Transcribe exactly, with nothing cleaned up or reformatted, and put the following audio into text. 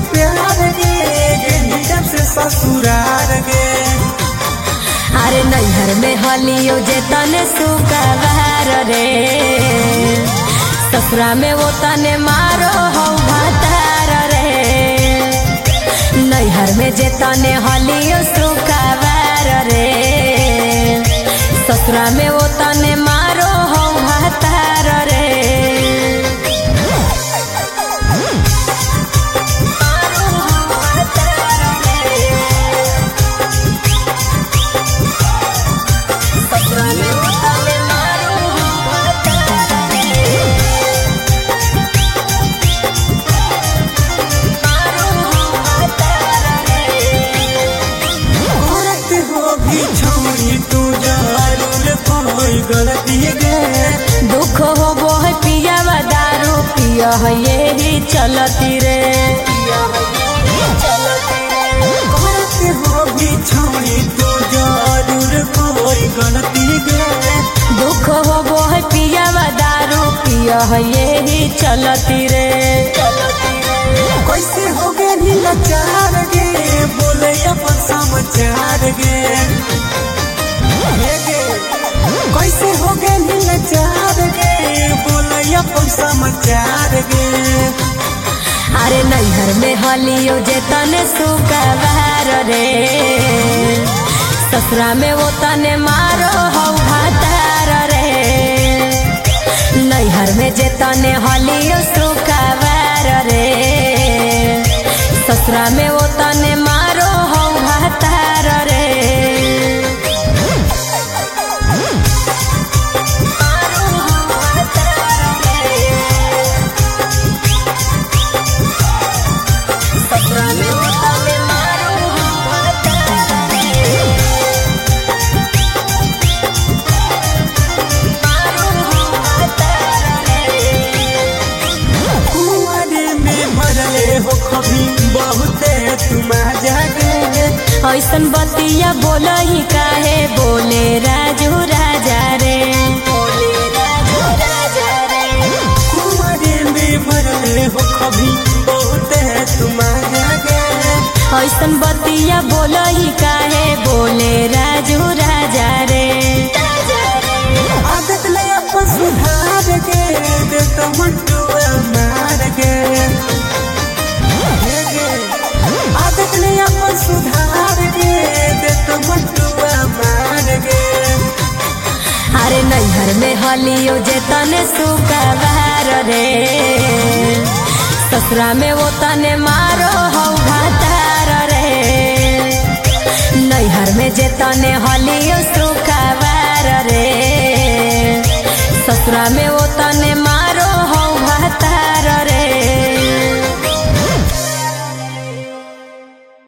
प्यार गे जब से ससुरार गे। अरे नैहर में हलियो जे तने सुकवार रे, ससुरा में वो तने मारो हो भातार रे। नैहर में जे तने हलियो सुकवार रे, ससुरा में वो तने मारो हो भातार रे। गलती गे दुख हो वो है पिया व दारू पिया है यही चलती रे। करते हो भी छोड़ी तो जरूर कोई गलती गे। दुख हो वो है पिया व दारू पिया है यही चलती रे। कैसे हो गए लाचार गे बोले अपन समाचार गे। कैसे हो गए लाचार गे बोले अपन समाचार गे। अरे नैहर में हलियो जे तने सुकवार रे, ससुरा में वो तने मारो हो भातार रे। नैहर में जे तने हलियो सुकवार रे, ससुरा में वो तने मारो हो भातार रे। ऐसन बतिया बोलही काहे बोले राजू राजा रे। कुंवारे में मरले हो कभी बहुत तुम जागे। ऐसन बतिया बोलही काहे बोले राजू राजा रे। आदत ले अपन सुधार के दे तो मंटुआ मार के। आदत ले अपन सुधार के दे तो मंटुआ मार के। अरे नैहर में हलियो जे तने सुकवार रे, ससुरा में वो तने मारो हो भातार रे। नैहर में जे तने हलियो सुकवार रे, ससुरा में वो